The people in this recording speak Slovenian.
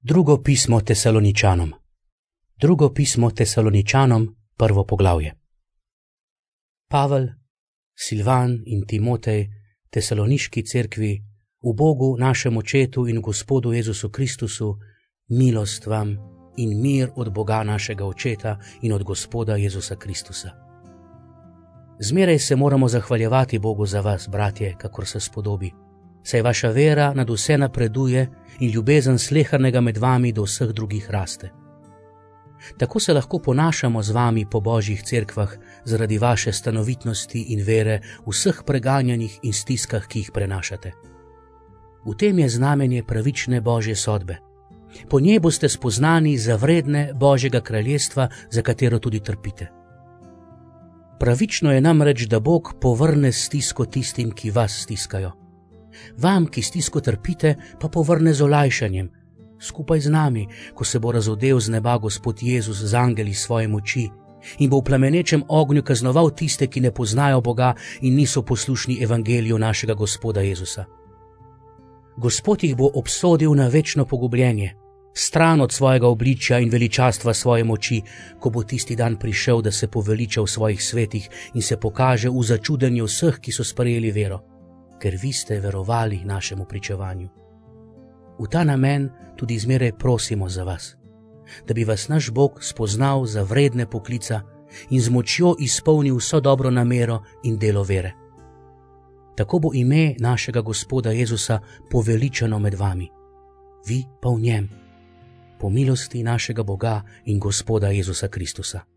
Drugo pismo Tesaloničanom. Drugo pismo Tesaloničanom, 1. poglavje. Pavel, Silvan in Timotej, tesaloniški cerkvi, v Bogu našem Očetu in Gospodu Jezusu Kristusu, milost vam in mir od Boga našega Očeta in od Gospoda Jezusa Kristusa. Zmeraj se moramo zahvaljevati Bogu za vas, bratje, kakor se spodobi, saj vaša vera nad vse napreduje in ljubezen slehernega med vami do vseh drugih raste. Tako se lahko ponašamo z vami po Božjih cerkvah zaradi vaše stanovitnosti in vere v vseh preganjanjih in stiskah, ki jih prenašate. V tem je znamenje pravične Božje sodbe. Po njej boste spoznani za vredne Božjega kraljestva, za katero tudi trpite. Pravično je namreč, da Bog povrne stisko tistim, ki vas stiskajo. Vam, ki stisko trpite, pa povrne z olajšanjem, skupaj z nami, ko se bo razodel z neba Gospod Jezus z angeli svoje moči in bo v plamenečem ognju kaznoval tiste, ki ne poznajo Boga in niso poslušni evangeliju našega Gospoda Jezusa. Gospod jih bo obsodil na večno pogubljenje, stran od svojega obličja in veličastva svoje moči, ko bo tisti dan prišel, da se poveliča v svojih svetih in se pokaže v začudenju vseh, ki so sprejeli vero, ker vi ste verovali našemu pričevanju. V ta namen tudi zmeraj prosimo za vas, da bi vas naš Bog spoznal za vredne poklica in z močjo izpolnil vso dobro namero in delo vere. Tako bo ime našega Gospoda Jezusa poveličano med vami, vi pa v njem, po milosti našega Boga in Gospoda Jezusa Kristusa.